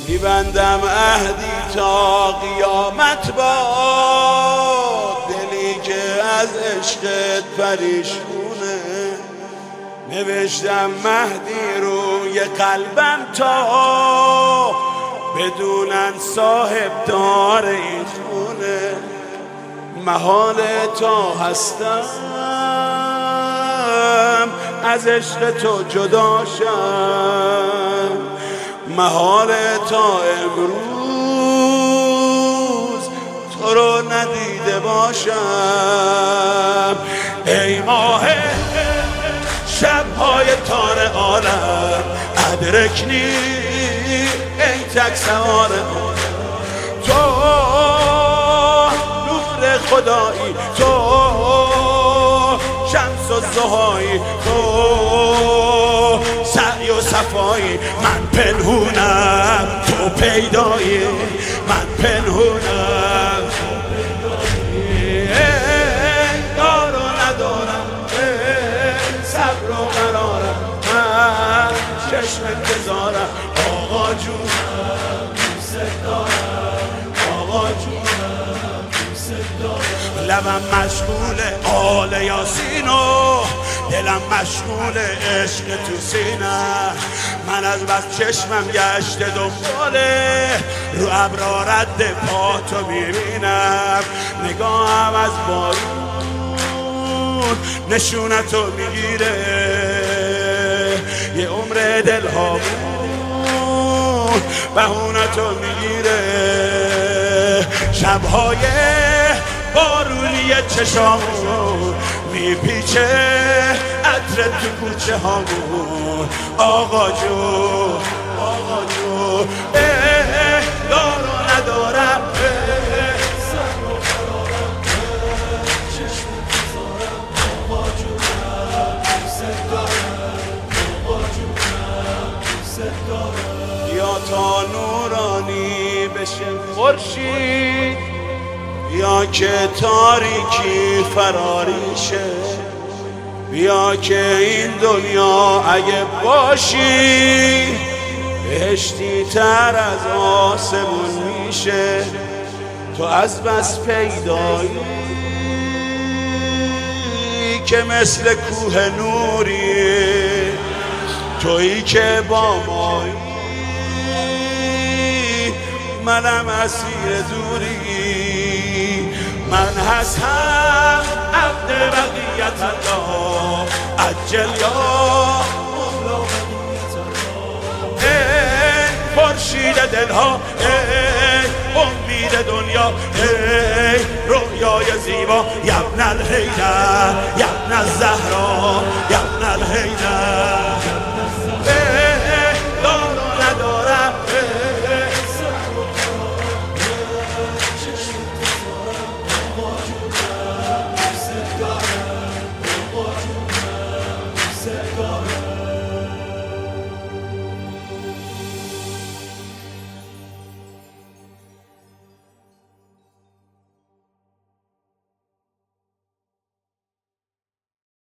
میبندم عهدی تا قیامت با دلی که از عشقت پریشونه. نوشتم مهدی روی قلبم تا بدونن صاحب دار این خونه. محال تا هستم از عشق تو جدا شم، محال تا امروز تو رو ندیده باشم. ای ماه شب‌های تار عالم ادرکنی، ای تک سوار تو نور خدایی، تو شمس و ضحایی، تو سعی و صفایی. من پنهونم تو پیدایی، من پنهونم تو پیدایی. دار و ندارم صبر و قرارم، من چشم انتظارم. آقا جونم دوست دارم، آقا جونم دوست دارم. لبم مشغول آل یاسین و دلم مشغول عشق تو سینه. من از بس چشمم گشته دنباله رو ابرا رد پا تو میبینم. نگاهم از بارون نشونتو میگیره، یه عمر دلها بهونتو میگیره. شبهای بارونی چشامون میپیچه عطر تو کوچه هامون. آقا جون، آقا جون، دار و ندارم سر و قرارم، چشم انتظارم. آقا جونم دوست دارم، آقا جونم دوست دارم. یا تا نورانی بشه خورشید، یا که تاریکی فراریشه. بیا که این دنیا اگه باشی بهشتی تر از آسمون میشه. تو از بس پیدایی که مثل کوه نوری، تویی که با مایی منم اسیر دوری. من هستم عبد بقیت الله، عجل یا مولا بقیت الله. ای خورشید دلها، ای امید دنیا، ای رویای زیبا. یبن الحیدر، یبن الزهرا، یبن الحیدر.